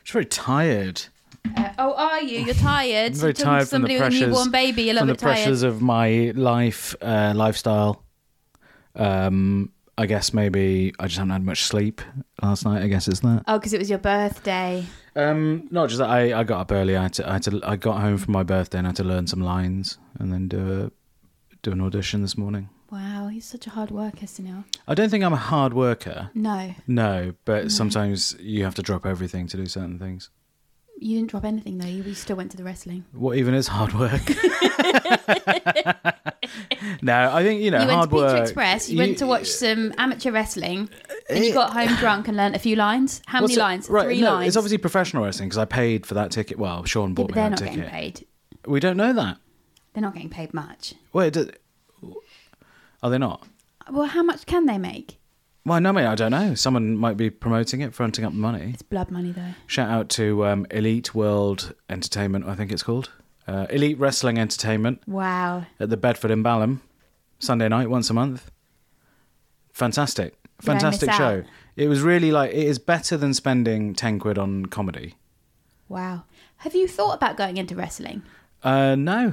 Just very tired. Are you? You're tired? I'm very tired from the pressures. Somebody with a newborn baby, you're a little bit tired. From the pressures of my lifestyle. I guess maybe I just haven't had much sleep last night. I guess it's that. Oh, because it was your birthday. Not just that. I got up early. I got home from my birthday and I had to learn some lines and then do an audition this morning. Wow, he's such a hard worker, Sunil. I don't think I'm a hard worker. No, but sometimes you have to drop everything to do certain things. You didn't drop anything though. You still went to the wrestling. What even is hard work? No, I think, you hard went to work. Pizza Express. You went to watch some amateur wrestling, and you got home drunk and learnt a few lines. How many lines? Right, 3 no, lines. It's obviously professional wrestling because I paid for that ticket. Well, Sean bought but me they're that not ticket. getting paid. We don't know that. They're not getting paid much. Wait, are they not? Well, how much can they make? Well, no, mate, I don't know. Someone might be promoting it, fronting up the money. It's blood money, though. Shout out to Elite World Entertainment, I think it's called. Elite Wrestling Entertainment. Wow. At the Bedford in Balham. Sunday night, once a month. Fantastic. Fantastic show. It was really it is better than spending 10 quid on comedy. Wow. Have you thought about going into wrestling? No.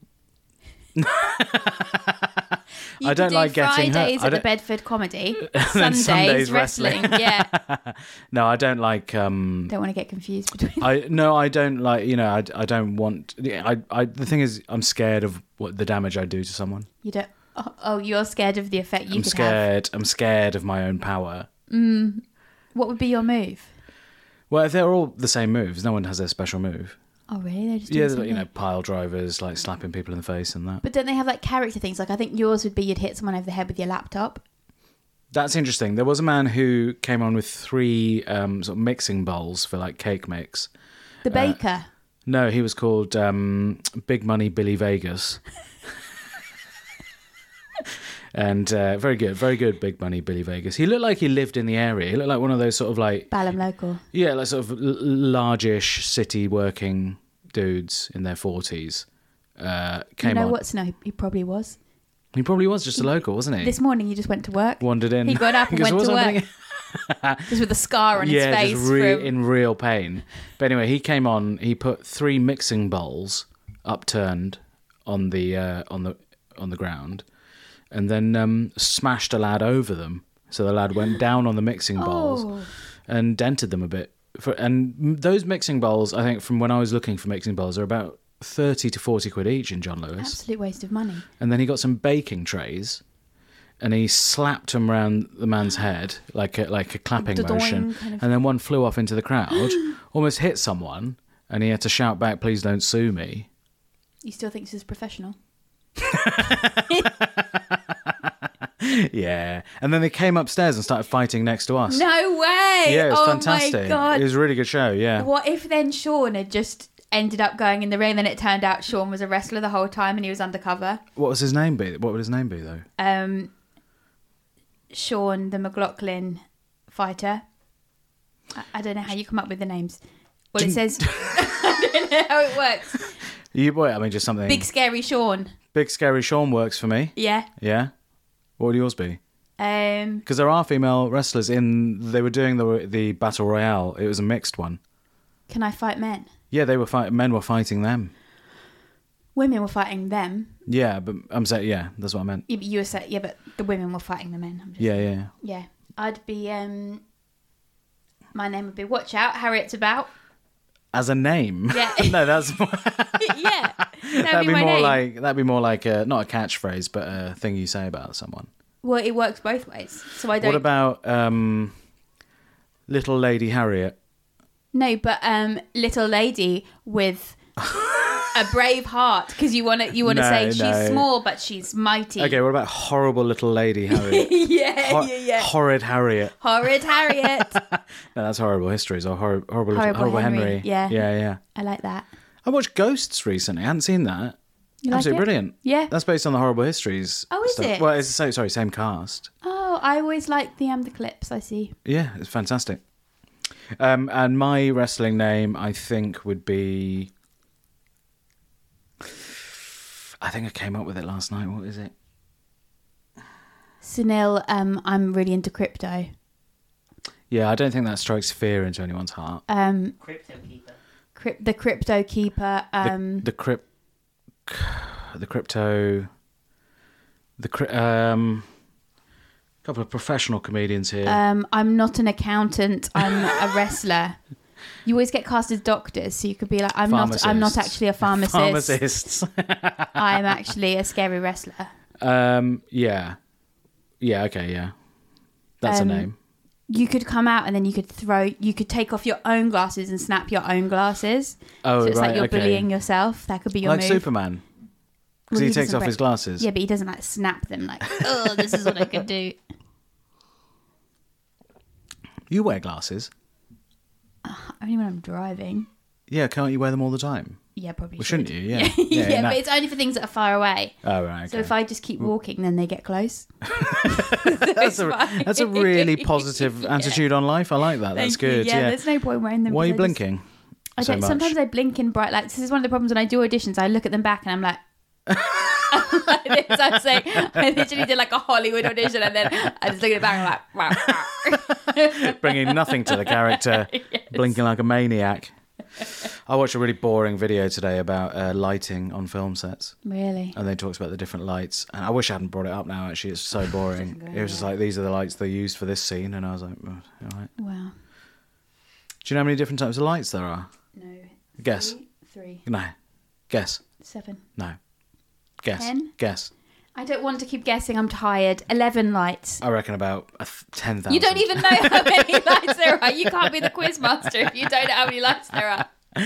I don't like getting hurt. Fridays at the Bedford Comedy, Sundays wrestling. Yeah. No, I don't like. Don't want to get confused between. I don't like. I don't want. The thing is, I'm scared of what the damage I do to someone. You don't. Oh, you're scared of the effect you could have. I'm scared of my own power. What would be your move? Well, if they're all the same moves, no one has their special move. Oh, really? They're just doing pile drivers, like slapping people in the face and that. But don't they have character things? I think yours would be you'd hit someone over the head with your laptop. That's interesting. There was a man who came on with 3 sort of mixing bowls for cake mix. The baker? No, he was called Big Money Billy Vegas. And very good Big Money Billy Vegas. He looked like he lived in the area. He looked like one of those sort of Balham local. Yeah, sort of largish city working dudes in their 40s. Came on. What? No, he probably was. He probably was just a local, wasn't he? This morning he just went to work. Wandered in. He got up and went to work. Just with a scar on his face. Yeah, just in real pain. But anyway, he came on. He put 3 mixing bowls upturned on the ground. And then smashed a lad over them. So the lad went down on the mixing bowls and dented them a bit. And those mixing bowls, I think, from when I was looking for mixing bowls, are about 30 to 40 quid each in John Lewis. Absolute waste of money. And then he got some baking trays and he slapped them around the man's head like a clapping motion. Kind of. And then one flew off into the crowd, almost hit someone, and he had to shout back, "Please don't sue me." You still think this is professional? Yeah, and then they came upstairs and started fighting next to us. No way! Yeah, it was fantastic. My God. It was a really good show. Yeah. What if then Sean had just ended up going in the ring, and it turned out Sean was a wrestler the whole time and he was undercover? What was his name be? What would his name be though? Sean the McLaughlin fighter. I don't know how you come up with the names. Well, it says I don't know how it works. Just something. Big Scary Sean. Big Scary Sean works for me. Yeah. Yeah. What would yours be? Because there are female wrestlers they were doing the battle royale. It was a mixed one. Can I fight men? Yeah, men were fighting them. Women were fighting them. Yeah, but I'm saying, yeah, that's what I meant. You were saying, yeah, but the women were fighting the men. Yeah. I'd be, my name would be Watch Out, Harriet's About. As a name? Yeah. No, that's... Yeah. That'd be more like not a catchphrase, but a thing you say about someone. Well, it works both ways. So I don't... What about Little Lady Harriet? No, but Little Lady with a brave heart, because you want to say she's small but she's mighty. Okay, what about Horrible Little Lady Harriet? Yeah. Horrid Harriet. Horrid Harriet. No, that's Horrible Histories or Horrible Henry. Yeah. I like that. I watched Ghosts recently. I hadn't seen that. You like Absolutely brilliant. Yeah. That's based on the Horrible Histories. Oh, is stuff. it? Well, it's same cast. Oh, I always like the clips I see. Yeah, it's fantastic. And my wrestling name, I think, would be... I think I came up with it last night. What is it? Sunil, I'm really into crypto. Yeah, I don't think that strikes fear into anyone's heart. Crypto Keeper. The Crypto Keeper. Couple of professional comedians here. I'm not an accountant. I'm a wrestler. You always get cast as doctors, so you could be like, I'm not actually a pharmacist. Pharmacists. I'm actually a scary wrestler. Yeah. Okay, yeah. That's a name. You could come out and then you could take off your own glasses and snap your own glasses. Oh, so it's right, like you're okay. bullying yourself. That could be your Like move. Superman. Because Well, he takes doesn't off his glasses. Yeah, but he doesn't like snap them like, oh, this is what I could do. You wear glasses. Only when I'm driving. Yeah, can't you wear them all the time? Yeah, probably. Well, should. shouldn't you? Yeah. Yeah, no. but it's only for things that are far away. Oh, right. Okay. So if I just keep walking, then they get close. that's a really positive attitude on life. I like that. That's Thank you. good. Yeah, Yeah. there's no point wearing them. Why are you because blinking? I so don't, much? sometimes I blink in bright lights. This is one of the problems when I do auditions. I look at them back and I'm like, like this. I'm saying I literally did like a Hollywood audition and then I just look at it back and I'm like, wow. Bringing nothing to the character, blinking like a maniac. I watched a really boring video today about lighting on film sets. Really? And they talked about the different lights. And I wish I hadn't brought it up now, actually. It's so boring. It was just like, these are the lights they used for this scene. And I was like, oh, all right. Wow. Do you know how many different types of lights there are? No. Guess. 3. No. Guess. 7. No. Guess. 10? Guess. I don't want to keep guessing. I'm tired. 11 lights. I reckon about 10,000. You don't even know how many lights there are. You can't be the quiz master if you don't know how many lights there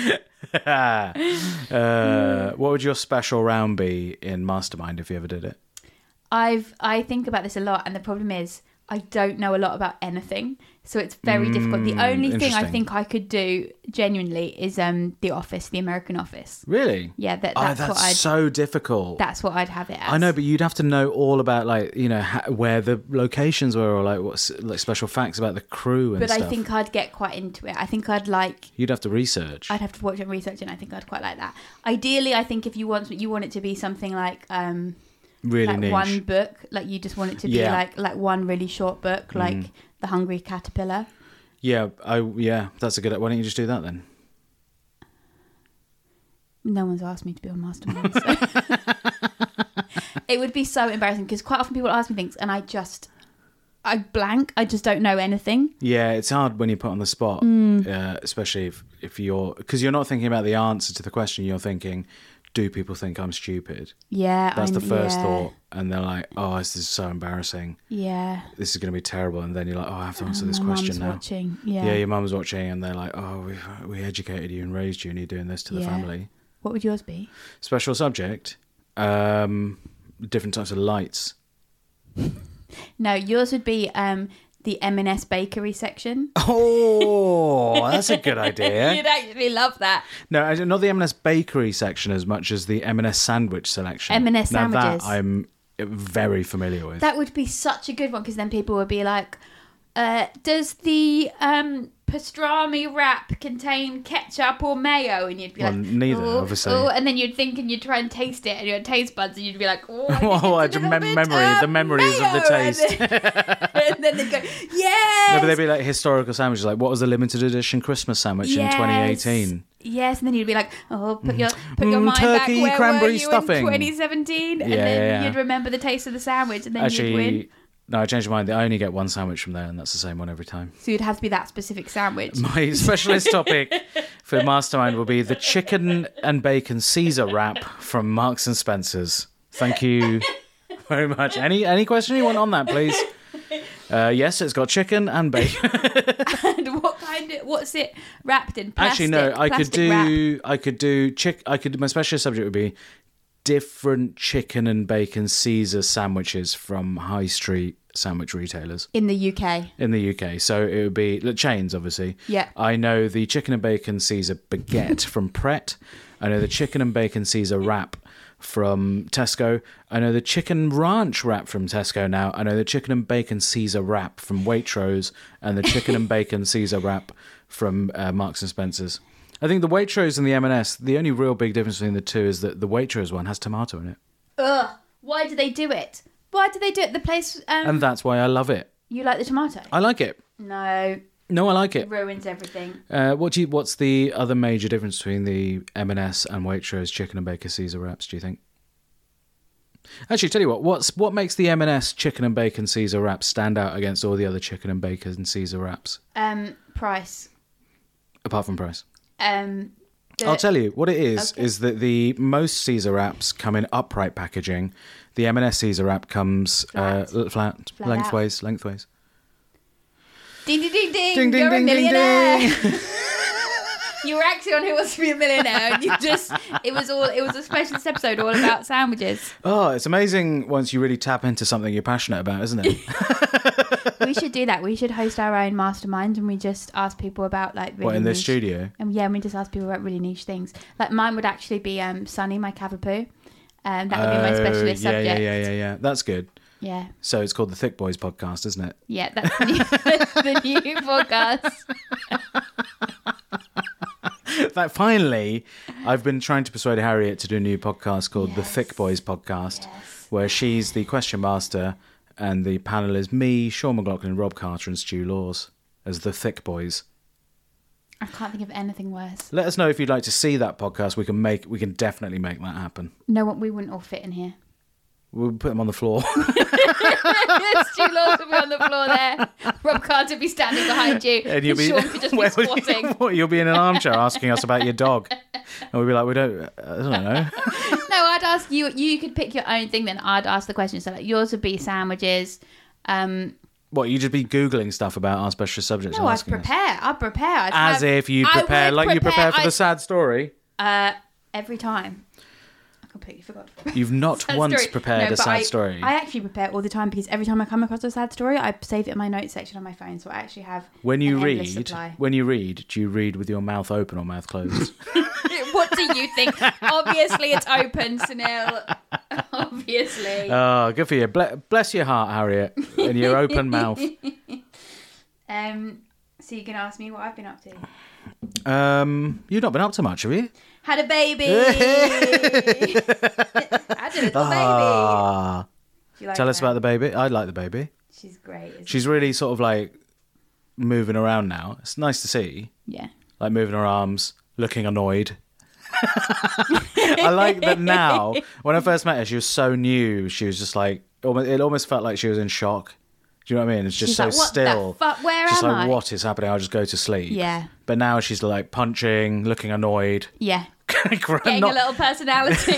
are. What would your special round be in Mastermind if you ever did it? I think about this a lot, and the problem is I don't know a lot about anything, so it's very difficult. The only thing I interesting. think I could do genuinely is The Office, the American Office. Really? Yeah, that's that's what I'd. so difficult. That's what I'd have it as. I know, but you'd have to know all about, like, you know, where the locations were, or like what's like special facts about the crew and But stuff. I think I'd get quite into it. I think I'd like. You'd have to research. I'd have to watch and research, and I think I'd quite like that. Ideally, I think if you want it to be something like really like niche. one book, like you just want it to be Yeah. like one really short book, like The Hungry Caterpillar. Yeah, that's a good. Why don't you just do that then? No one's asked me to be on Mastermind. So. It would be so embarrassing because quite often people ask me things and I blank. I just don't know anything. Yeah, it's hard when you put on the spot, especially if you're, because you're not thinking about the answer to the question. You're thinking, do people think I'm stupid? Yeah, That's the first thought, and they're like, oh, this is so embarrassing. Yeah, This is going to be terrible, and then you're like, oh, I have to answer this my question mum's now. watching. Yeah. Yeah, your mum's watching, and they're like, oh, we educated you and raised you, and you're doing this to the Yeah. family. What would yours be? Special subject, different types of lights. No, yours would be the M&S bakery section. Oh, that's a good idea. You'd actually love that. No, not the M&S bakery section as much as the M&S sandwich selection. M&S now sandwiches. That I'm very familiar with. That would be such a good one because then people would be like, does the pastrami wrap contain ketchup or mayo? And you'd be Well, like, neither, "Oh, obviously." oh," and then you'd think and you'd try and taste it and your taste buds and you'd be like, oh, I think Oh, it's a little bit, the memories of the mayo. taste. And then they'd go, yes! No, but they'd be like historical sandwiches. Like, what was the limited edition Christmas sandwich in 2018? Yes, and then you'd be like, oh, put your mind turkey, back. Where cranberry were you stuffing. in 2017? And Yeah, then yeah. you'd remember the taste of the sandwich and then you'd win. Actually, no, I changed my mind. I only get one sandwich from there, and that's the same one every time. So you'd have to be that specific sandwich. My specialist topic for Mastermind will be the chicken and bacon Caesar wrap from Marks and Spencer's. Thank you very much. Any question you want on that, please? Yes, it's got chicken and bacon. And what's it wrapped in? Plastic? Actually, no. I could Plastic do. My specialist subject would be different chicken and bacon Caesar sandwiches from high street sandwich retailers in the UK. in the UK. So it would be the chains, obviously. Yeah. I know the chicken and bacon Caesar baguette from Pret. I know the chicken and bacon Caesar wrap from Tesco. I know the chicken ranch wrap from Tesco now. I know the chicken and bacon Caesar wrap from Waitrose and the chicken and bacon Caesar wrap from Marks and Spencer's. I think the Waitrose and the M&S, the only real big difference between the two is that the Waitrose one has tomato in it. Ugh. Why do they do it? The place. And that's why I love it. You like the tomato? I like it. No. No, I like it. It ruins everything. What's the other major difference between the M&S and Waitrose chicken and bacon Caesar wraps, do you think? Actually, tell you what makes the M&S chicken and bacon Caesar wraps stand out against all the other chicken and bacon Caesar wraps? Price. Apart from price. I'll tell you what it is that the most Caesar wraps come in upright packaging. The M&S Caesar wrap comes flat lengthways. Ding, ding, ding, ding. Ding, ding, You're ding, a ding, millionaire. ding. You were actually on Who Wants to Be a Millionaire, and it was a specialist episode all about sandwiches. Oh, it's amazing once you really tap into something you're passionate about, isn't it? We should do that. We should host our own mastermind, and we just ask people about like really What, in niche, this studio? And we just ask people about really niche things. Like mine would actually be Sunny, my Cavapoo. That would be my specialist subject. Yeah. That's good. Yeah. So it's called the Thick Boys Podcast, isn't it? Yeah, that's the new podcast. That finally, I've been trying to persuade Harriet to do a new podcast called the Thick Boys Podcast, where she's the question master and the panel is me, Sean McLaughlin, Rob Carter and Stu Laws as the Thick Boys. I can't think of anything worse. Let us know if you'd like to see that podcast. We can definitely make that happen. No, we wouldn't all fit in here. We'll put them on the floor. Stu Laws would be on the floor there. Rob Carter would be standing behind you. And Sean could just be squatting. What, you'll be in an armchair asking us about your dog. And we'll be like, I don't know. No, I'd ask you. You could pick your own thing, then I'd ask the question. So like yours would be sandwiches. What, you just be Googling stuff about our special subjects? No, and I'd asking us? prepare. I'd prepare. As if you prepare, like you prepare for the sad story. Every time. Completely forgot. You've not once prepared a sad story. I actually prepare all the time because every time I come across a sad story, I save it in my notes section on my phone. So I actually have when you read, do you read with your mouth open or mouth closed? What do you think? Obviously, it's open, Sunil. Obviously. Oh, good for you. Bless your heart, Harriet, and your open mouth. So you can ask me what I've been up to. You've not been up to much, have you? Had a baby. Had a little baby. Tell us about the baby. I like the baby. She's great. She's really sort of like moving around now. It's nice to see. Yeah. Like moving her arms, looking annoyed. I like that now. When I first met her, she was so new. She was just like, it almost felt like she was in shock. Do you know what I mean? It's just she's so like, what still. The fuck? Where just am like, I? what is happening? I'll just go to sleep. Yeah. But now she's like punching, looking annoyed. Yeah. Getting a little personality.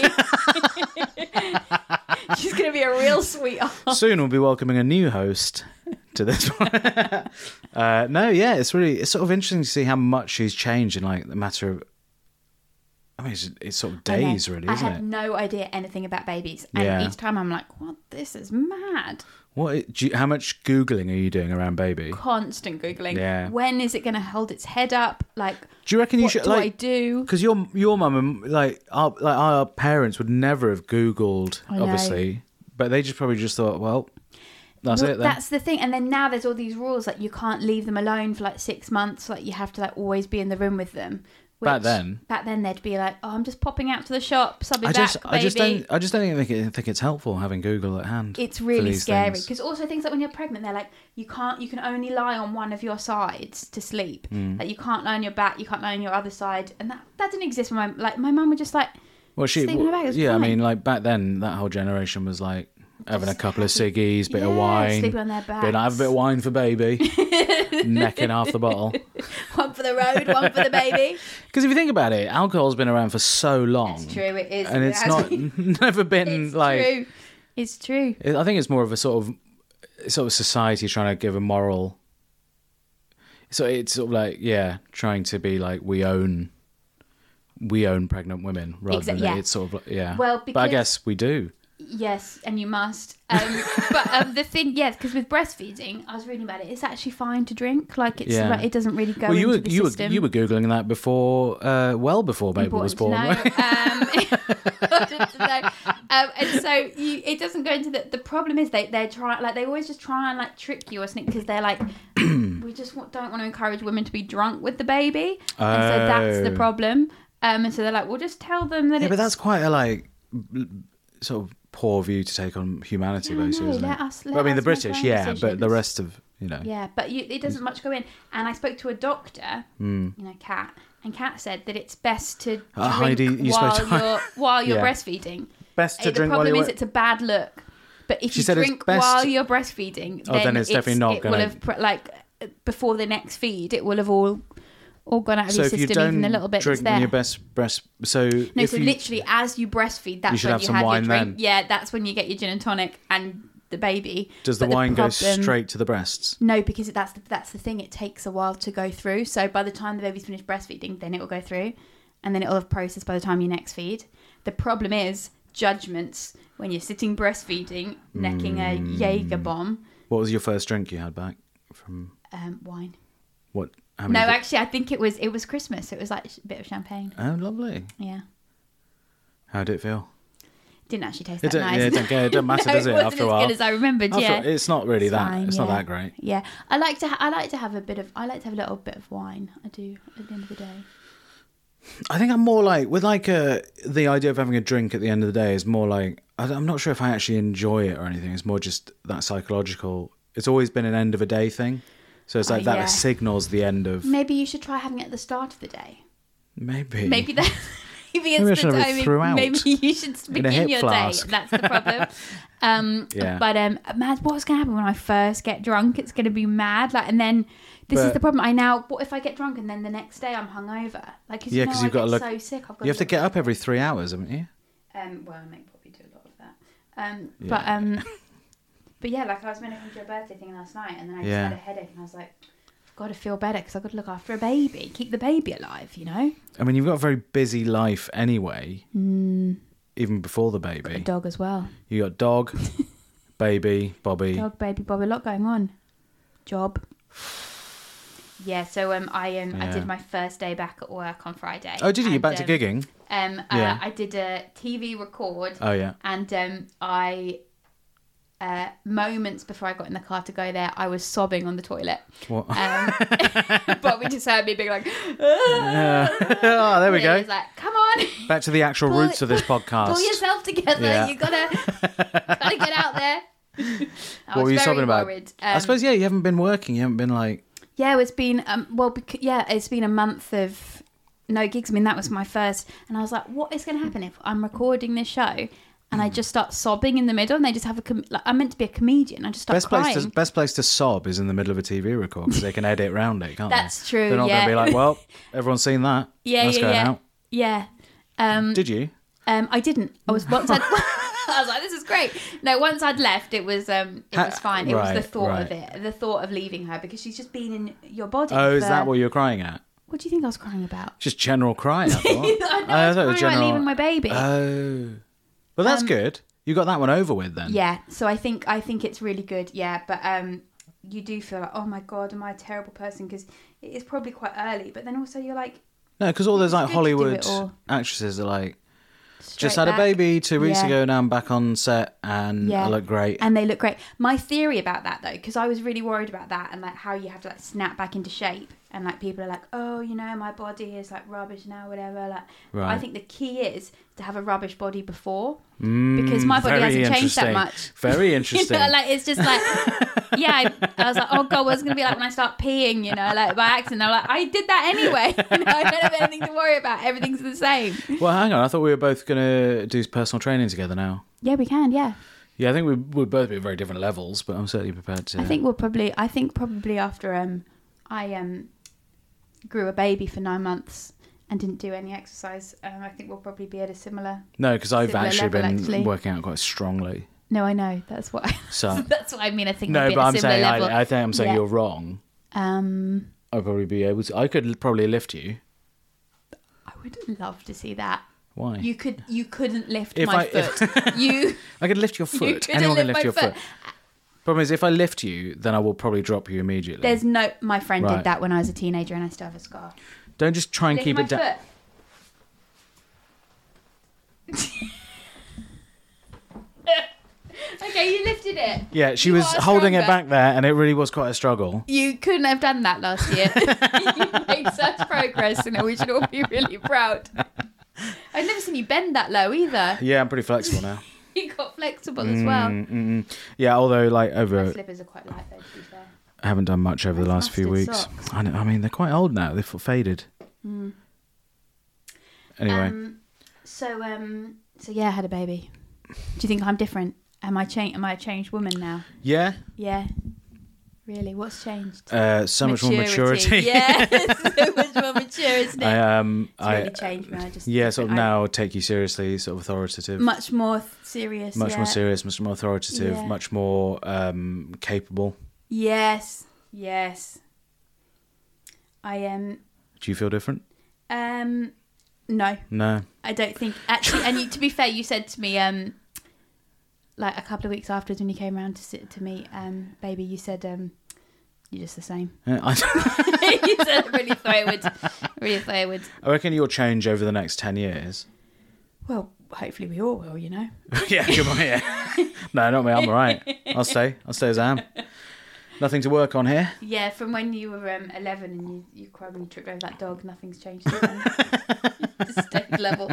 She's going to be a real sweetheart. Soon we'll be welcoming a new host to this one. It's sort of interesting to see how much she's changed in like the matter of, I mean, it's sort of days, really, isn't it? I have no idea anything about babies. And each time I'm like, what? This is mad. How much Googling are you doing around baby? Constant Googling. Yeah. When is it going to hold its head up? Like, do you reckon you should, what do I do? Because your mum and our parents would never have Googled, obviously. But they probably just thought, well, that's it then. That's the thing. And then now there's all these rules, like you can't leave them alone for like 6 months. Like you have to like always be in the room with them. Back then they'd be like, "Oh, I'm just popping out to the shops. I'll be back, baby." I just don't think it's helpful having Google at hand. It's really scary because also things like when you're pregnant, they're like, you can only lie on one of your sides to sleep. Like you can't lie on your back, you can't lie on your other side, and that didn't exist when my mum would just like. Well, sleep in her bag. I mean, like back then, that whole generation was like having a couple of ciggies, bit of wine, sleeping on their backs. Being like, have a bit of wine for baby, necking half the bottle. One for the road, one for the baby. Because if you think about it, alcohol's been around for so long. It's true, it is. And it's never been like... It's true. I think it's more of a sort of society trying to give a moral... So it's sort of like, trying to be like, we own pregnant women rather than it's sort of, Well, but I guess we do. Yes, and you must. But the thing, because with breastfeeding, I was reading about it. It's actually fine to drink. Like like, it doesn't really go into the system. You were googling that before, well before Mabel was born. And so it doesn't go into the problem is they're trying, like they always just try and like trick you or something because they're like, we just don't want to encourage women to be drunk with the baby, and so that's the problem. And so they're like, we'll just tell them that. Yeah, but that's quite a like sort of poor view to take on humanity, basically, isn't it? I mean, the British, but the rest of you know. Yeah, but it doesn't much go in. And I spoke to a doctor, Hmm. you know, Kat, and Kat said that it's best to drink Heidi, you spoke to- while you're Yeah. breastfeeding. Best to The drink while problem you're... is it's a bad look. But if She you said it's drink best- while you're breastfeeding, then it's definitely not it gonna- will have like before the next feed, it will have all gone out of So your if you system, don't even the little bit drink that's there. when you're breast... So No, if so you... literally as you breastfeed, that's should when have you some have wine your drink. then. Yeah, that's when you get your gin and tonic and the baby. Does the But wine go problem- straight to the breasts? No, because that's the thing. It takes a while to go through. So by the time the baby's finished breastfeeding, then it will go through, and then it will have processed by the time you next feed. The problem is judgments when you're sitting breastfeeding, necking a Jaeger bomb, What was your first drink you had back from... wine. What? How No, many... actually, I think it was Christmas. It was like a bit of champagne. Oh, lovely. Yeah, How did it feel? didn't actually taste It that don't, nice. yeah, it don't matter, does it? wasn't After a as while, good as I remembered. After- Yeah, it's not really that. fine, It's not yeah. that great. Yeah, I like to have a bit of. I like to have a little bit of wine. I do at the end of the day. I think I'm more like with like the idea of having a drink at the end of the day is more like I'm not sure if I actually enjoy it or anything. It's more just that psychological. It's always been an end of a day thing, so it's like that yeah. signals the end of Maybe you should try having it at the start of the day. maybe. Maybe that. Maybe Maybe I it's should the have it time. throughout Maybe you should in a begin hip your flask. day. That's the problem. Yeah. But mad. What's going to happen when I first get drunk? It's going to be mad. Like, and then this is But- the problem. What if I get drunk and then the next day I'm hungover? Like, cause, Yeah, because you've got to look. so sick. I've got You have to get up every 3 hours, haven't you? Well, I might probably do a lot of that. But yeah, like I was meant to come to a birthday thing last night, and then I just Yeah. had a headache, and I was like, I've got to feel better because I've got to look after a baby, keep the baby alive, you know. I mean, you've got a very busy life anyway. Even before the A baby, dog as well. you got dog, baby, Bobby. Dog, baby, Bobby, a lot going on. Job. Yeah, so I did my first day back at work on Friday. Oh, did you? And, Back to gigging? Yeah. I did a TV record. Oh yeah. And I moments before I got in the car to go there, I was sobbing on the toilet. What? Bobby just heard me being like, Oh, there we He go. was like, come on, Back to the actual Pull roots it- of this podcast. pull yourself together. Yeah. You gotta get out there. What were you sobbing about? Worried. I suppose you haven't been working. You haven't been like. Yeah, it's been it's been a month of no gigs. I mean, that was my first, and I was like, what is going to happen if I'm recording this show and I just start sobbing in the middle, and they just have I'm meant to be a comedian. I just start crying. Best place to sob is in the middle of a TV record because they can edit around it, can't they? That's true. They're not yeah. going to be like, well, everyone's seen that. That's going out. Yeah. Did you? I didn't. I was once I was like, this is great. No, once I'd left, it was fine. It was the thought of it, the thought of leaving her, because she's just been in your body. Oh, is that what you're crying at? What do you think I was crying about? Just general crying, I thought. I was crying about leaving my baby. Oh. Well, that's good. You got that one over with then. Yeah, so I think it's really good. Yeah, but you do feel like, oh my god, am I a terrible person? Because it is probably quite early, but then also you're like, No, because all those like It's good to do Hollywood it all. actresses are like, straight just had back. a baby 2 weeks Yeah. ago, now I'm back on set and Yeah. I look great. And they look great. My theory about that, though, because I was really worried about that and like how you have to like snap back into shape, and like people are like, oh, you know, my body is like rubbish now, whatever. Like, Right. I think the key is to have a rubbish body before, because my body very hasn't changed that interesting. much. Very You interesting. know, like it's just like, yeah. I was like, oh god, what's it gonna be like when I start peeing? You know, like by accident. I'm like, I did that anyway. You know, I don't have anything to worry about. Everything's the same. Well, hang on. I thought we were both going to do personal training together now. Yeah, we can. Yeah, Yeah, I think we'd both be at very different levels, but I'm certainly prepared to. I think probably after I grew a baby for 9 months and didn't do any exercise, I think we'll probably be at a similar. No, because I've similar actually level, been actually. working out quite strongly. No, I know. That's what. So That's what I mean. I think. no, we'll be but at a I'm similar saying level. I think I'm saying Yeah. you're wrong. I'd probably be able to. I could probably lift you. I would love to see that. Why? You couldn't lift If my I- if- foot. You I could lift your foot. couldn't Anyone can lift lift my your foot. foot. Problem is, if I lift you, then I will probably drop you immediately. There's no. My friend Right. did that when I was a teenager, and I still have a scar. Don't just try and Lift keep my it down. foot. Okay, you lifted it. Yeah, she You was are holding it stronger. back there, and it really was quite a struggle. You couldn't have done that last year. You made such progress, and we should all be really proud. I've never seen you bend that low either. Yeah, I'm pretty flexible now. You got flexible as well. Yeah, although like My over slippers are quite light though, to be fair. I haven't done much over the Nice last few mustard weeks. socks. I mean, they're quite old now. They've faded. Anyway, So yeah, I had a baby. Do you think I'm different? Am I a changed woman now? yeah, Yeah. Really? What's changed? so much more maturity. Yeah, so much more mature, isn't it? It's I really changed me. I just sort of now take you seriously, sort of authoritative, much more serious. much yeah. more serious, much more authoritative, Yeah. much more capable. Yes. I am. Do you feel different? No, No. I don't think actually. And to be fair, you said to me like a couple of weeks afterwards when you came around to meet baby, you said you're just the same. Yeah, You said really forward. I reckon you'll change over the next 10 years. Well, hopefully we all will, you know. Yeah, good on, yeah. No, not me. I'm all right. I'll stay as I am. Nothing to work on here. Yeah, from when you were 11 and you cried when you tripped over that dog, nothing's changed. Just stayed level.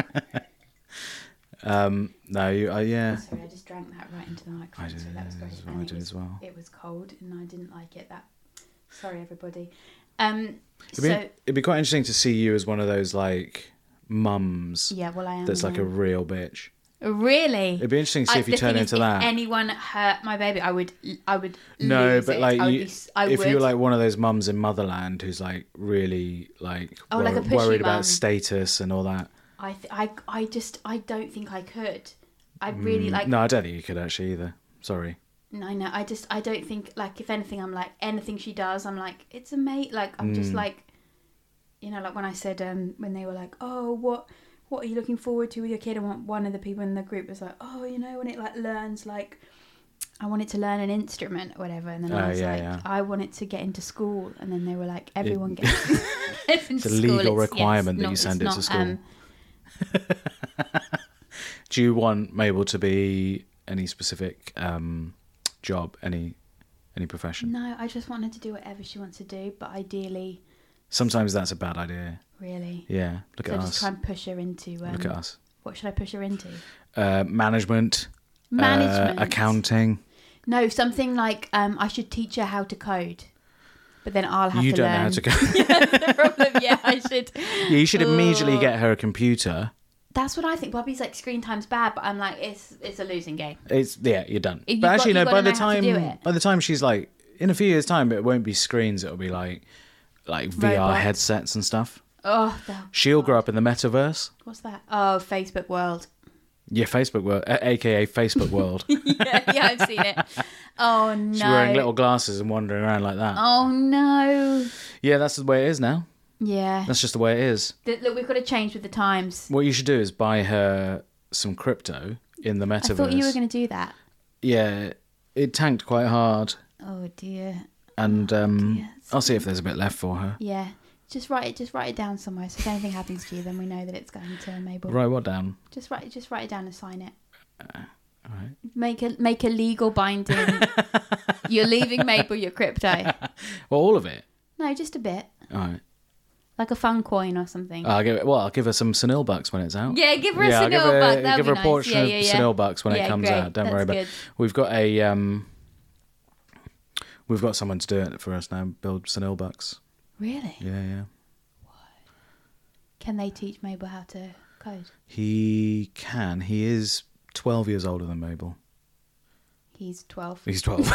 No, yeah. Sorry, I just drank that right into the microphone. I did, so that was great. as And well, I did as well. It was cold and I didn't like it. Sorry, everybody. It'd be quite interesting to see you as one of those like mums. Yeah, well, I am. That's like a real bitch. Really? It'd be interesting to see if you the turn thing into is, that. If anyone hurt my baby, I would. No, lose but it. like I if would. you're like one of those mums in Motherland who's like really like, like a pushy worried mum. about status and all that. I don't think I could. I really like. No, I don't think you could actually either. Sorry. No, I don't think, like, if anything, I'm like, anything she does, I'm like, it's a mate. Like, I'm just like, you know, like when I said, when they were like, oh, what are you looking forward to with your kid? And one of the people in the group was like, oh, you know, when it like learns, like, I want it to learn an instrument or whatever. And then I was I want it to get into school. And then they were like, everyone gets into It's a school. legal requirement that you send it to school. Do you want Mabel to be any specific job, any profession? No, I just want her to do whatever she wants to do, but ideally, Sometimes that's a bad idea. really. Yeah, look So at just us. try and push her into. Look at us. What should I push her into? Management. Management. Accounting. No, something like I should teach her how to code, but then I'll have You to don't learn. know how to go. That's the problem. Yeah, I should. Yeah, you should immediately get her a computer. That's what I think. Bobby's like screen time's bad, but I'm like it's a losing game. You're done. You've But got- actually, you've no. gotta know how to do it. By the time she's like in a few years' time, it won't be screens. It'll be like VR Robots. headsets and stuff. Oh, She'll grow up in the metaverse. what's that? Oh, Facebook world. Yeah, Facebook world, aka Facebook world. yeah, I've seen it. Oh no. She's wearing little glasses and wandering around like that. Oh no. Yeah, that's the way it is now. Yeah. That's just the way it is. Look, we've got to change with the times. What you should do is buy her some crypto in the metaverse. I thought you were going to do that. Yeah, it tanked quite hard, Oh dear. and dear. I'll see if there's a bit left for her. Yeah. Just write it down somewhere. So if anything happens to you, then we know that it's going to Mabel. Write what down? Just write it down and sign it. All right. Make a legal binding. You're leaving Mabel your crypto. Well, all of it. No, just a bit. All right. Like a fun coin or something. I'll give her some Sunil bucks when it's out. Yeah, give her a I'll Sunil buck. That'd give be her a nice. portion of Yeah. Sunil bucks when it comes great. out. Don't worry about it. We've got someone to do it for us now. Build Sunil bucks. Really? Yeah. Can they teach Mabel how to code? He can. He is 12 years older than Mabel. He's 12. He's 12.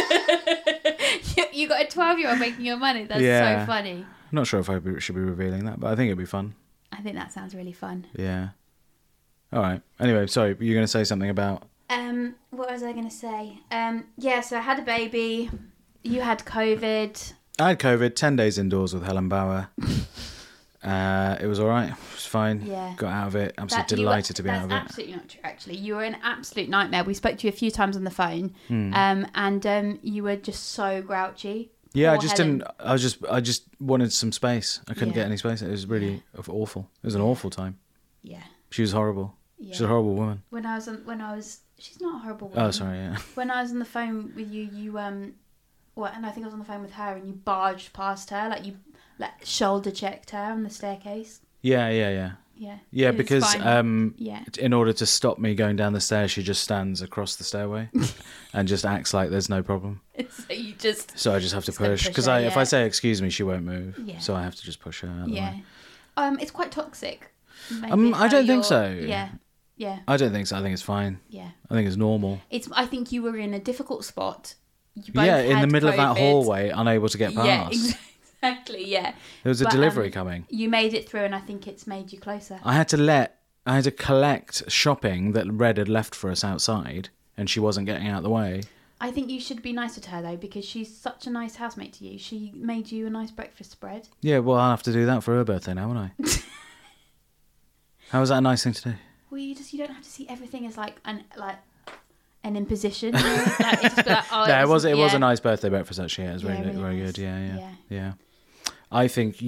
You got a 12-year-old making your money. That's Yeah. so funny. I'm not sure if I should be revealing that, but I think it'd be fun. I think that sounds really fun. Yeah. All right. Anyway, sorry, you're going to say something about... What was I going to say? Yeah, so I had a baby. You had COVID. I had COVID, 10 days indoors with Helen Bauer. It was all right. It was fine. Yeah. Got out of it. Absolutely delighted to be out of it. That's absolutely not true, actually. You were an absolute nightmare. We spoke to you a few times on the phone, Hmm. and you were just so grouchy. Yeah, Poor Helen. I just wanted some space. I couldn't Yeah. get any space. It was really awful. It was an awful time. Yeah. She was horrible. Yeah. She's a horrible woman. She's not a horrible woman. Oh, sorry, yeah. When I was on the phone with you, and I think I was on the phone with her, and you barged past her, like you shoulder checked her on the staircase. Yeah. Yeah. Yeah, It's because fine. Yeah. in order to stop me going down the stairs, she just stands across the stairway and just acts like there's no problem. So you just. So I just have to Just gotta push push because her, if yeah. I say excuse me, she won't move. Yeah. So I have to just push her out of the Yeah. way. It's quite toxic. Maybe I how don't think you're- so. Yeah. Yeah. I don't think so. I think it's fine. Yeah. I think it's normal. I think you were in a difficult spot. You both Yeah, in the had middle of that COVID. hallway, unable to get past. Yeah, exactly. Yeah. There was a But, delivery coming. You made it through, and I think it's made you closer. I had to collect shopping that Red had left for us outside, and she wasn't getting out of the way. I think you should be nicer to her though, because she's such a nice housemate to you. She made you a nice breakfast spread. Yeah, well, I'll have to do that for her birthday now, won't I? How is that a nice thing to do? Well, you don't have to see everything as like an imposition. You know? Like, it just be like, oh, No, it was a yeah. nice birthday breakfast actually. Yeah, it was Yeah, very really very nice. good. Yeah. Yeah. I think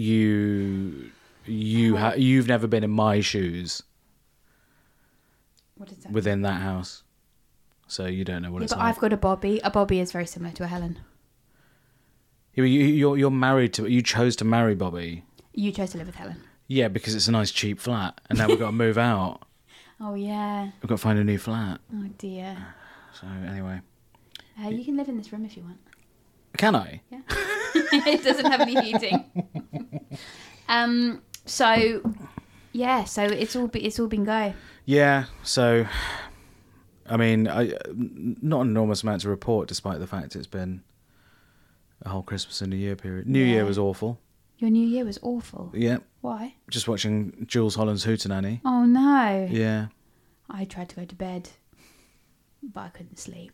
you've never been in my shoes What is that? within that house, so you don't know what Yeah, it's but like. I've got a Bobby. A Bobby is very similar to a Helen. Yeah, but you're married to. You chose to marry Bobby. You chose to live with Helen. Yeah, because it's a nice cheap flat, and now we've got to move out. Oh yeah. We've got to find a new flat. Oh dear. So anyway, You can live in this room if you want. can I? Yeah. It doesn't have any heating. So yeah. So it's all been go. Yeah. So, I mean, not an enormous amount to report, despite the fact it's been a whole Christmas and New Year period. New Yeah. Year was awful. Your New Year was awful. Yeah. Why? Just watching Jules Holland's Hootenanny. Oh no. Yeah. I tried to go to bed, but I couldn't sleep.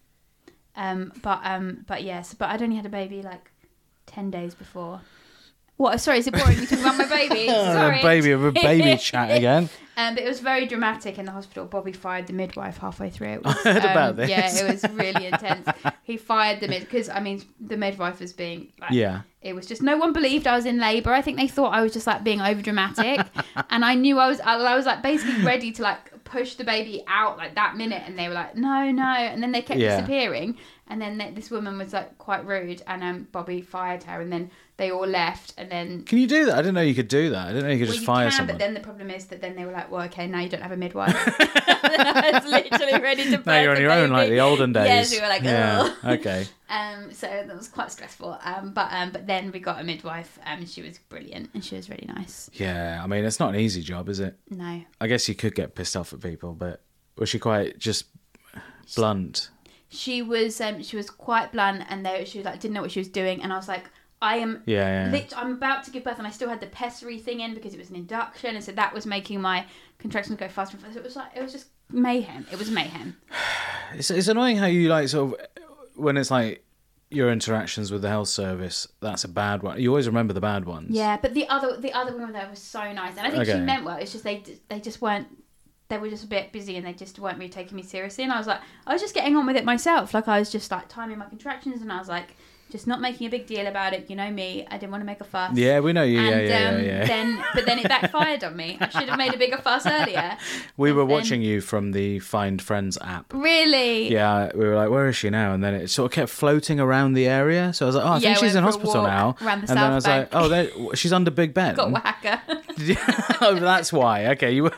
But yes, but I'd only had a baby like 10 days before. What? Sorry, is it boring me talking about my baby? Sorry. baby chat again. But it was very dramatic in the hospital. Bobby fired the midwife halfway through. It was, I heard about this. Yeah, it was really intense. He fired the because I mean the midwife was being like, Yeah. It was just no one believed I was in labour. I think they thought I was just like being over dramatic, and I knew I was like basically ready to like push the baby out like that minute, and they were like no, and then they kept Yeah. disappearing, and then this woman was like quite rude, and Bobby fired her, and then they all left, and then. Can you do that? I didn't know you could do that. I didn't know you could Well, just you fire can, someone. but then the problem is that then they were like, well, okay, now you don't have a midwife. I was literally ready to birth Now you're on the your own, baby. like the olden days. Yes, we were like, yeah. ugh. Okay. So that was quite stressful. But then we got a midwife. She was brilliant and she was really nice. Yeah. I mean, it's not an easy job, is it? No, I guess you could get pissed off at people, but was she quite just blunt? she was quite blunt, and she was like didn't know what she was doing, and I was like, I am. Yeah. I'm about to give birth, and I still had the pessary thing in because it was an induction, and so that was making my contractions go faster and faster. It was just mayhem. It was mayhem. It's annoying how you like sort of when it's like your interactions with the health service. That's a bad one. You always remember the bad ones. Yeah, but the other women there was so nice, and I think she Okay. meant well. It's just they just weren't. They were just a bit busy, and they just weren't really taking me seriously. And I was just getting on with it myself. Like I was just like timing my contractions, and I was like just not making a big deal about it. You know me, I didn't want to make a fuss. Yeah, we know you. And, Yeah. But then it backfired on me. I should have made a bigger fuss earlier. We were And then- watching you from the Find Friends app. Really? Yeah, we were like, where is she now? And then it sort of kept floating around the area. So I was like, oh, I Yeah, think she's in went for a hospital walk now. around the And then South I was Bank. like, oh, she's under Big Ben. Got whacker. Oh, that's why. Okay, you were.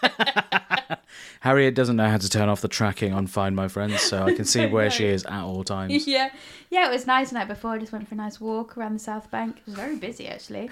Harriet doesn't know how to turn off the tracking on Find My Friends, so I can see where she is at all times. Yeah, it was nice the night before. I just went for a nice walk around the South Bank. It was very busy actually.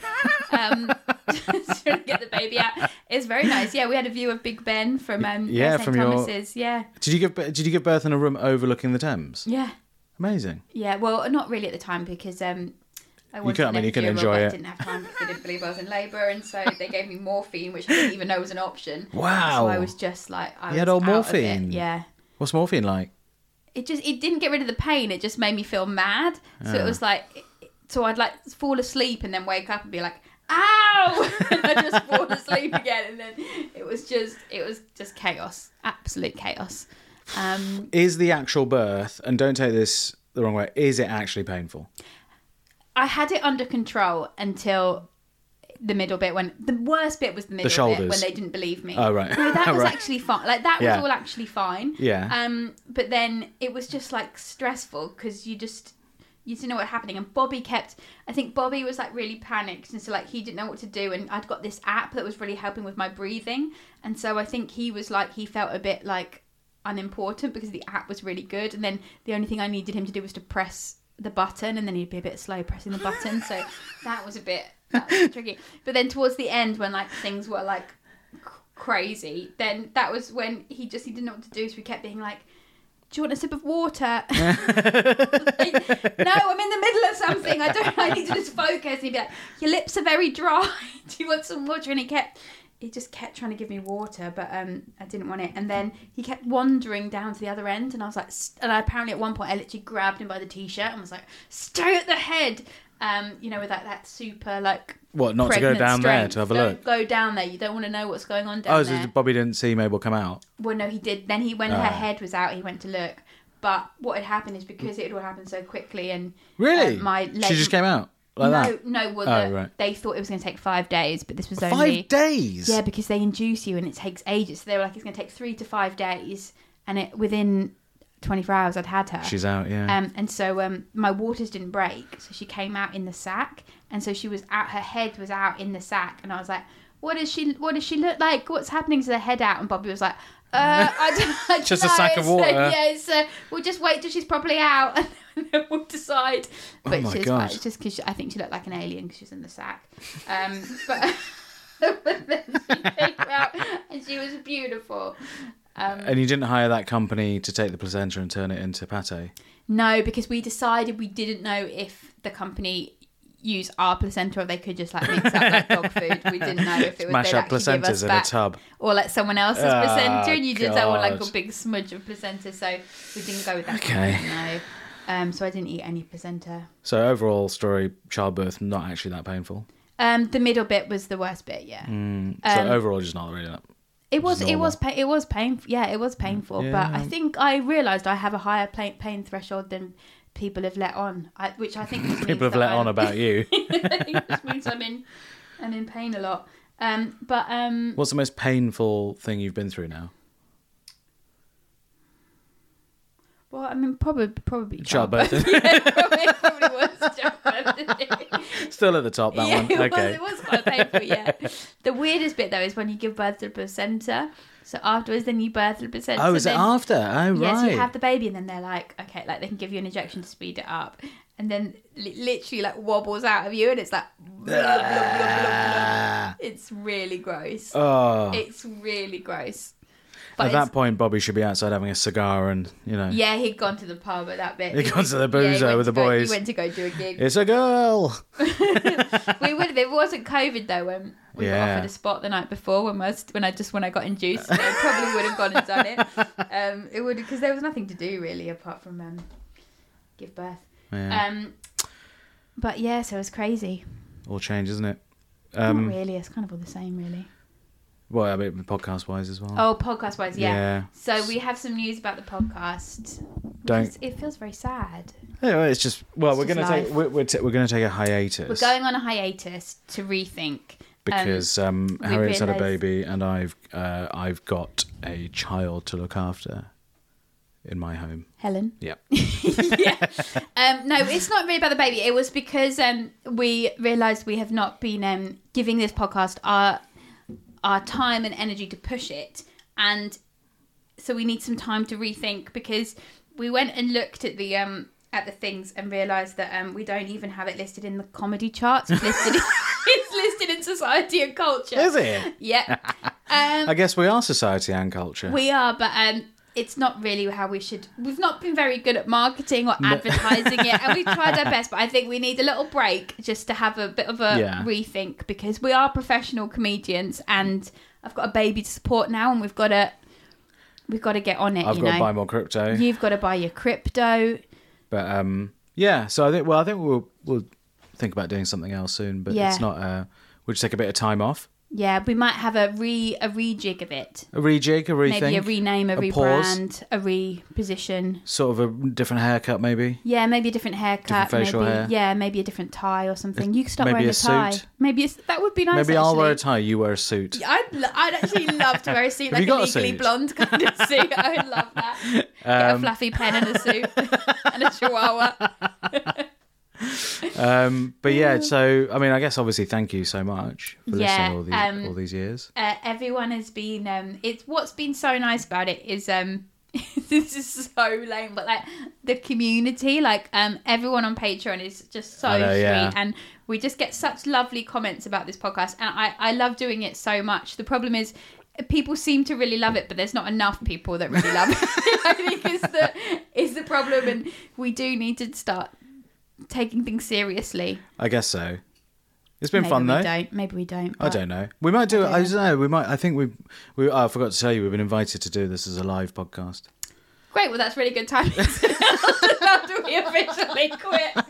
Just trying to get the baby out. It's very nice. Yeah, we had a view of Big Ben from Yeah, St. from your- Thomas's. Yeah, Did you give birth in a room overlooking the Thames? yeah, Amazing. yeah. Well, not really at the time because I wanted could- I mean, you can an epidural, enjoy but it. I didn't have time because they didn't believe I was in labour, and so they gave me morphine, which I didn't even know was an option. Wow. So I was just like, You had old out of it. morphine? Yeah. What's morphine like? It didn't get rid of the pain. It just made me feel mad. So it was like, so I'd like fall asleep and then wake up and be like, ow! And I just fall asleep again. And then it was just chaos. Absolute chaos. Is the actual birth, and don't take this the wrong way, is it actually painful? I had it under control until the middle bit, when the worst bit was the middle shoulders. bit when they didn't believe me. Oh, right. No, that was Right. actually fine. Like that Yeah. was all actually fine. Yeah. But then it was just like stressful because you didn't know what was happening. And I think Bobby was like really panicked, and so like he didn't know what to do. And I'd got this app that was really helping with my breathing, and so I think he was like, he felt a bit like unimportant because the app was really good, and then the only thing I needed him to do was to press the button, and then he'd be a bit slow pressing the button. So that was tricky. But then towards the end, when like things were like crazy, then that was when he didn't know what to do, so he kept being like, do you want a sip of water? Like, no, I'm in the middle of something. I need to just focus. And he'd be like, your lips are very dry. Do you want some water? And he just kept trying to give me water, but I didn't want it. And then he kept wandering down to the other end, and I was like, and apparently at one point I literally grabbed him by the t-shirt and was like, stay at the head. With that super like, what, not to go down strength. there to have a look? Don't go down there. You don't want to know what's going on down there. So Bobby didn't see Mabel come out? Well, no, he did. Then when her head was out, he went to look. But what had happened is because it had all happened so quickly, and really, my leg, she just came out like that. No. Right. They thought it was going to take 5 days, but this was only 5 days. Yeah, because they induce you, and it takes ages. So they were like, it's going to take 3 to 5 days, and within 24 hours I'd had her. She's out, yeah. And so my waters didn't break, so she came out in the sack, and so she was out. Her head was out in the sack, and I was like, "What does she look like? What's happening to the head out?" And Bobby was like, I don't just know. a sack of water. Yeah, we'll just wait till she's properly out, and then we'll decide." But oh my gosh! It's just because I think she looked like an alien because she was in the sack. But then she came out, and she was beautiful. And you didn't hire that company to take the placenta and turn it into pate? No, because we decided we didn't know if the company used our placenta or they could just like mix up like dog food. We didn't know if it was mash up placentas in a tub, or like someone else's placenta, and you just don't want like a big smudge of placenta. So we didn't go with that. Okay. No. So I didn't eat any placenta. So overall story, childbirth not actually that painful. The middle bit was the worst bit. Yeah. So overall, just not really that. It was painful. Yeah, it was painful. Yeah. But I think I realised I have a higher pain threshold than people have let on, which I think just means people have let on about you. It just means I'm in pain a lot. What's the most painful thing you've been through now? Well, I mean, probably childbirth. Yeah, probably was childbirth. Still at the top, that one. Okay. It was quite painful, yeah. The weirdest bit, though, is when you give birth to the placenta. So afterwards, then you birth the placenta. Oh, is it after? Oh, right. Yeah, so you have the baby, and then they're like, okay, like they can give you an injection to speed it up. And then literally, like, wobbles out of you, and it's like... blah, blah, blah, blah, blah. It's really gross. Oh. It's really gross. But at that point, Bobby should be outside having a cigar and, you know... Yeah, he'd gone to the pub at that bit. He'd gone to the boozer with the boys. He went to go do a gig. It's a girl! We would have. It wasn't COVID, though, when we got offered a spot the night before when I got induced. So I probably would have gone and done it. It would, because there was nothing to do, really, apart from give birth. Yeah. But, yeah, so it was crazy. All change, isn't it? Not really. It's kind of all the same, really. Well, I mean, podcast-wise as well. Oh, podcast-wise, yeah. So It's... we have some news about the podcast. It feels very sad. Anyway, it's just... Well, we're going to take a hiatus. We're going on a hiatus to rethink. Because Harriet's had a baby and I've got a child to look after in my home. Helen? Yep. Yeah. No, it's not really about the baby. It was because we realised we have not been giving this podcast our time and energy to push it, and so we need some time to rethink, because we went and looked at the things and realised that we don't even have it listed in the comedy charts. It's listed in society and culture. Is it? Yeah. I guess we are society and culture. We are, but it's not really how we should. We've not been very good at marketing or advertising it, and we've tried our best, but I think we need a little break just to have a bit of a rethink, because we are professional comedians, and I've got a baby to support now, and we've got to get on it. I've got to buy more crypto. You've got to buy your crypto. But so I think we'll think about doing something else soon, but it's not. We'll just take a bit of time off. Yeah, we might have a rejig of it. A rejig, a rethink. Maybe a rename, a rebrand, a reposition. Sort of a different haircut, maybe. Yeah, maybe a different haircut. Different facial hair. Yeah, maybe a different tie or something. You could start wearing a tie. Suit. Maybe that would be nice. Maybe I'll wear a tie, you wear a suit. I'd actually love to wear a suit, like a Legally Blonde kind of suit. I would love that. Get a fluffy pen and a suit and a chihuahua. But yeah, so I mean, I guess obviously, thank you so much for listening all these years. Everyone has been. It's what's been so nice about it is this is so lame, but like the community, like everyone on Patreon is just so sweet, and we just get such lovely comments about this podcast, and I love doing it so much. The problem is, people seem to really love it, but there's not enough people that really love it. I think is the problem, and we do need to start taking things seriously. I guess so. It's been fun though. Maybe we don't. I don't know. We might do it. I don't know. We might. I think we. I forgot to tell you, we've been invited to do this as a live podcast. Great. Well, that's really good timing. After we officially quit.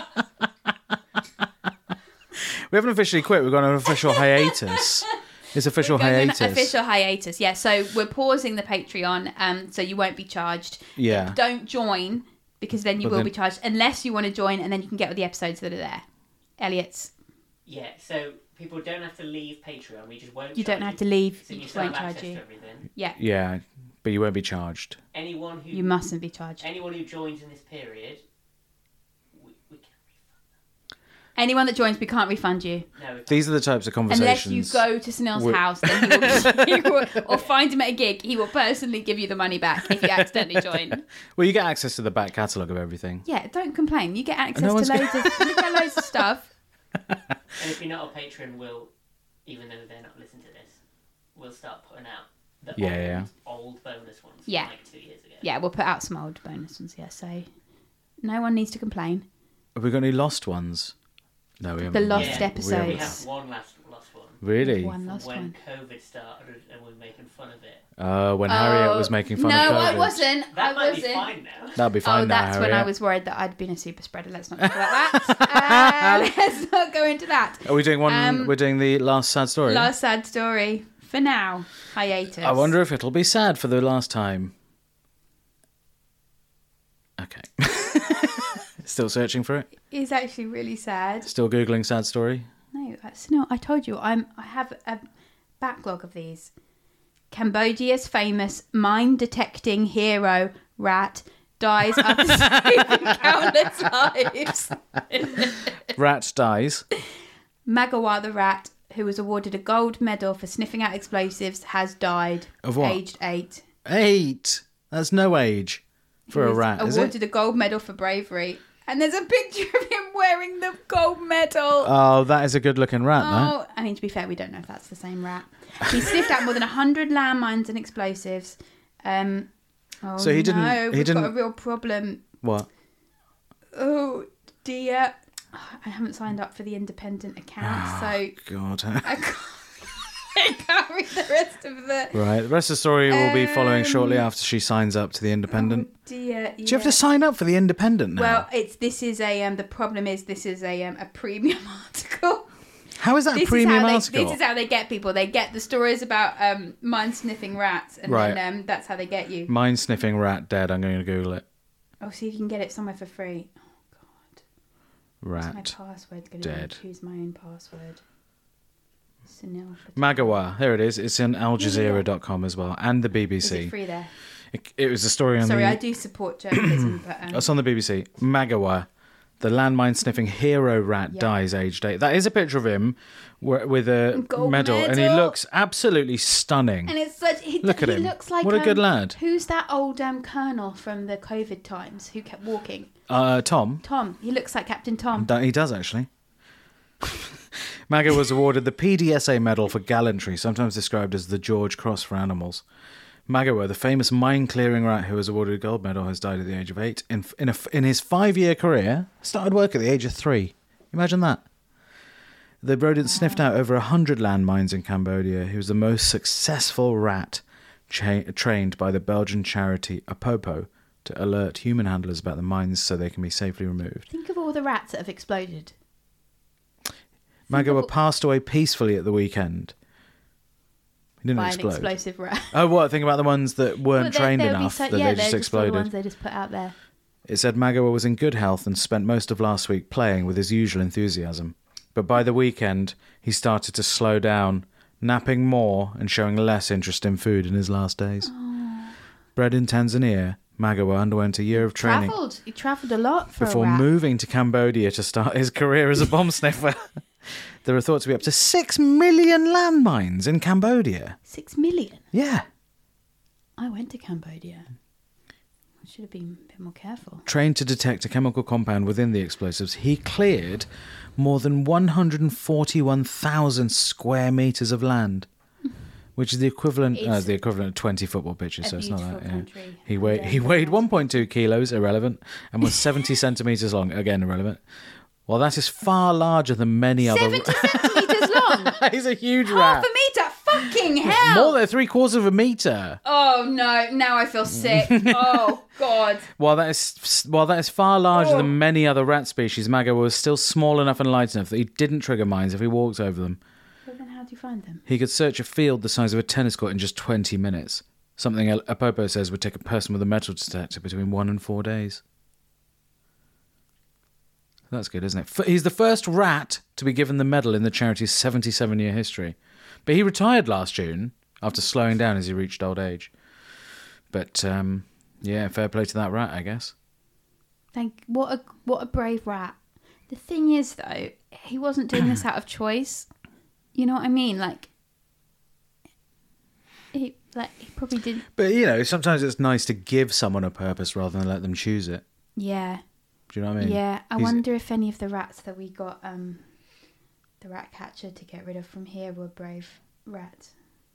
We haven't officially quit. We've got an official hiatus. It's official hiatus. Official hiatus. Yeah. So we're pausing the Patreon. So you won't be charged. Yeah. Don't join because then you will be charged unless you want to join, and then you can get all the episodes that are there. Elliot's. Yeah, so people don't have to leave Patreon. We just won't. You don't have to leave. So you you just still won't have charge access you. to everything. Yeah. Yeah, but you won't be charged. Anyone who You mustn't be charged. Anyone who joins in this period, we can refund. Anyone that joins, we can't refund you. No, These are the types of conversations. Unless you go to Sunil's house, then he will, or find him at a gig, he will personally give you the money back if you accidentally join. Well, you get access to the back catalogue of everything. Yeah, don't complain. You get access No to one's loads of stuff. And if you're not a patron, we'll, even though they're not listening to this, we'll start putting out the old bonus ones from like 2 years ago. Yeah, we'll put out some old bonus ones, yeah, so no one needs to complain. Have we got any lost ones? No, we haven't. The lost episodes. We have one lost one. Really? One lost when one. COVID started and we were making fun of it. When Harriet was making fun of COVID. No, I wasn't. That might be fine now. That'll be fine now, that's when Harriet. I was worried that I'd been a super spreader. Let's not talk about that. Let's not go into that. Are we doing one? We're doing the last sad story. Last sad story. For now, hiatus. I wonder if it'll be sad for the last time. Okay. Still searching for it? It's actually really sad. Still Googling sad story? No, I told you. I have a backlog of these. Cambodia's famous mine-detecting hero rat dies after saving countless lives. Rat dies. Magawa the rat, who was awarded a gold medal for sniffing out explosives, has died. Of what? Aged 8. 8? That's no age for a rat, is it? Awarded a gold medal for bravery. And there's a picture of him wearing the gold medal. Oh, that is a good-looking rat, Oh, I mean, to be fair, we don't know if that's the same rat. He sniffed out more than 100 landmines and explosives. So he didn't. No, He we've didn't. got a real problem. What? Oh dear, I haven't signed up for the independent account, so God. I can't read the rest of the. Right. The rest of the story will be following shortly after she signs up to the Independent. Oh dear. Do you have to sign up for the Independent now? Well, this is the problem is this is a premium article. How is that a premium article? This is how they get people. They get the stories about mine sniffing rats, and Right. then that's how they get you. Mine sniffing rat dead. I'm going to Google it. Oh, so you can get it somewhere for free. Oh God. Rat What's my password going dead. to choose my own password. Sunil. Magawa. Here it is. It's on AlJazeera.com as well, and the BBC. Is it free there? It was a story on Sorry, the. I do support journalism, but It's on the BBC. Magawa, the landmine sniffing hero rat, dies aged 8. That is a picture of him with a Gold medal, and he looks absolutely stunning. and it's such. Look at he him. looks like What a good lad. Who's that old colonel from the COVID times who kept walking? Tom. Tom. He looks like Captain Tom. He does actually. Maga was awarded the PDSA Medal for Gallantry, sometimes described as the George Cross for animals. Magawa, the famous mine-clearing rat who was awarded a gold medal, has died at the age of 8. In his 5-year career, started work at the age of 3. Imagine that. The rodent sniffed out over 100 landmines in Cambodia. He was the most successful rat trained by the Belgian charity Apopo to alert human handlers about the mines so they can be safely removed. Think of all the rats that have exploded. Magawa passed away peacefully at the weekend. He didn't By explode. an explosive rat. Oh, what? Think about the ones that weren't trained enough that they just they're just all the exploded. ones they just put out there. It said Magawa was in good health and spent most of last week playing with his usual enthusiasm. But by the weekend, he started to slow down, napping more and showing less interest in food in his last days. Bred in Tanzania, Magawa underwent a year of training He travelled a lot for before a rat. moving to Cambodia to start his career as a bomb sniffer. There are thought to be up to 6 million landmines in Cambodia. 6 million? Yeah. I went to Cambodia. I should have been a bit more careful. Trained to detect a chemical compound within the explosives, he cleared more than 141,000 square metres of land, which is the equivalent of 20 football pitches. So it's not that. Yeah. He weighed 1.2 kilos, irrelevant, and was 70 centimetres long, again irrelevant. Well, that is far larger than many 70 other. centimetres long. He's a huge rat. Half a metre. Fucking hell. More than 3/4 of a metre. Oh no! Now I feel sick. Oh God. While that is far larger than many other rat species, Magawa was still small enough and light enough that he didn't trigger mines if he walked over them. Well, then how do you find them? He could search a field the size of a tennis court in just 20 minutes. Something Apopo says would take a person with a metal detector between 1 and 4 days. That's good, isn't it? He's the first rat to be given the medal in the charity's 77-year history. But he retired last June after slowing down as he reached old age. But, yeah, fair play to that rat, I guess. What a brave rat. The thing is, though, he wasn't doing this out of choice. You know what I mean? He probably didn't. But, you know, sometimes it's nice to give someone a purpose rather than let them choose it. Yeah. Do you know what I mean? Yeah. I wonder if any of the rats that we got the rat catcher to get rid of from here were brave rats.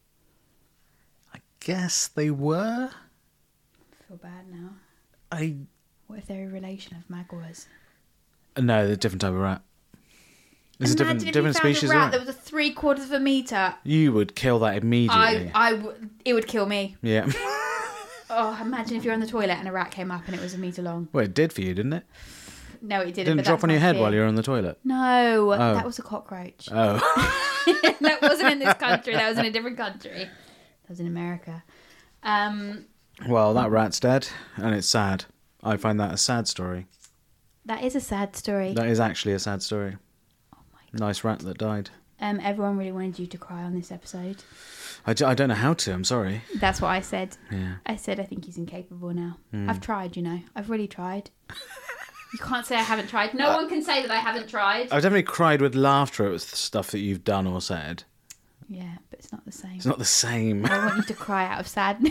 I guess they were. I feel bad now. I What if they're a relation of Magawas? No, they're a different type of rat. There's Imagine a different if you species found a of rat rat. that was 3/4 of a metre. You would kill that immediately. It would kill me. Yeah. Oh, imagine if you're on the toilet and a rat came up and it was a metre long. Well, it did for you, didn't it? No, it didn't. Didn't but drop that's on your my head fear. while you were on the toilet? No, that was a cockroach. Oh. That wasn't in this country. That was in a different country. That was in America. Well, that rat's dead, and it's sad. I find that a sad story. That is a sad story. That is actually a sad story. Oh my God. Nice rat that died. Everyone really wanted you to cry on this episode. I don't know how to, I'm sorry. That's what I said. Yeah. I said I think he's incapable now. I've tried, you know. I've really tried. You can't say I haven't tried. No one can say that I haven't tried. I've definitely cried with laughter at stuff that you've done or said. Yeah, but it's not the same. It's not the same. I want you to cry out of sadness.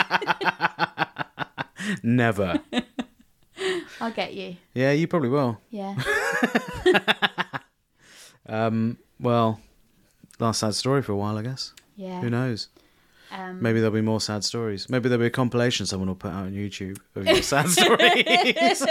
Never. I'll get you. Yeah, you probably will. Yeah. Well, last sad story for a while, I guess. Yeah. Who knows? Maybe there'll be more sad stories. Maybe there'll be a compilation someone will put out on YouTube of your sad stories.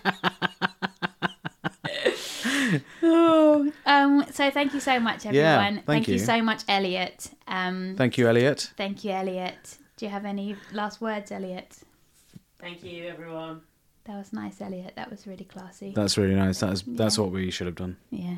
So thank you so much, everyone. Yeah, thank you you so much, Elliot. Thank you, Elliot. Thank you, Elliot. Do you have any last words, Elliot? Thank you, everyone. That was nice, Elliot. That was really classy. That's really nice. That's what we should have done. Yeah.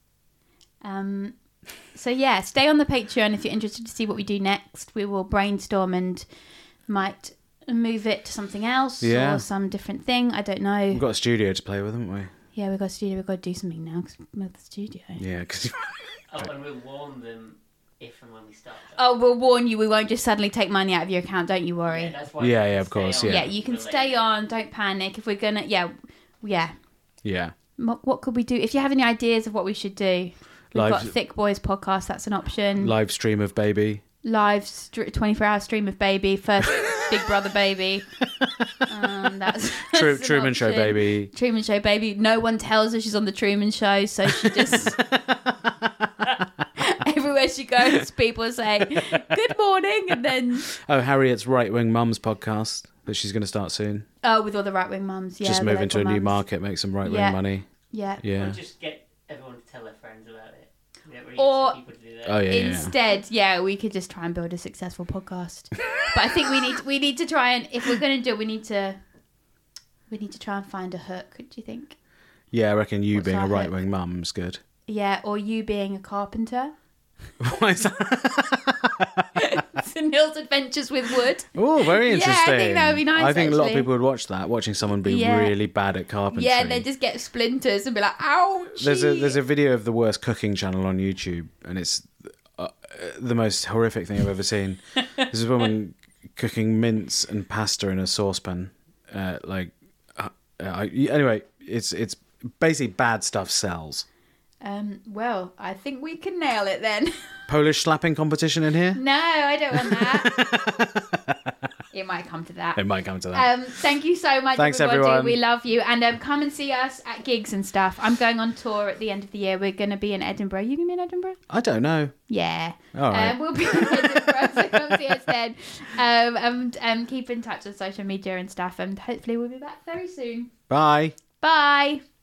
So yeah, stay on the Patreon if you're interested to see what we do next. We will brainstorm and might move it to something else or some different thing. I don't know. We've got a studio to play with, haven't we? Yeah, we've got a studio. We've got to do something now because we're at the studio. Yeah, because... and we'll warn them if and when we start. Oh, we'll warn you. We won't just suddenly take money out of your account. Don't you worry. Yeah, that's why Yeah, of course, Yeah, you can stay on. Don't panic. If we're going to... Yeah. Yeah. What could we do? If you have any ideas of what we should do... We've got Thick Boys podcast. That's an option. Live stream of Baby. 24-hour stream of Baby. First Big Brother Baby. That's Truman Show Baby. Truman Show Baby. No one tells her she's on the Truman Show, so she just... Everywhere she goes, people say, good morning, and then... Oh, Harriet's Right Wing Mums podcast that she's going to start soon. Oh, with all the right wing mums. Yeah, just move into a new market, make some right wing money. Yeah. Or just get everyone to tell their friends about it. Or people to do that. Oh, instead, we could just try and build a successful podcast. But I think we need to try and, if we're going to do it, we need to try and find a hook. Do you think? Yeah, I reckon you What's being our a right hook? wing mum's good. Yeah, or you being a carpenter. Why is that? So Neil's Adventures with Wood. Oh, very interesting. Yeah, I think that would be nice. I think a lot of actually. people would watch that, watching someone be really bad at carpentry. Yeah, and then just get splinters and be like, ouch. There's a video of the worst cooking channel on YouTube, and it's the most horrific thing I've ever seen. There's a woman cooking mince and pasta in a saucepan, Anyway, it's basically bad stuff sells. Well, I think we can nail it then. Polish slapping competition in here? No, I don't want that. It might come to that. Thank you so much, Thanks, everybody. everyone. We love you. And come and see us at gigs and stuff. I'm going on tour at the end of the year. We're going to be in Edinburgh. You going to be in Edinburgh? I don't know. Yeah. All right. We'll be in Edinburgh, so come see us then. And keep in touch on social media and stuff. And hopefully we'll be back very soon. Bye. Bye.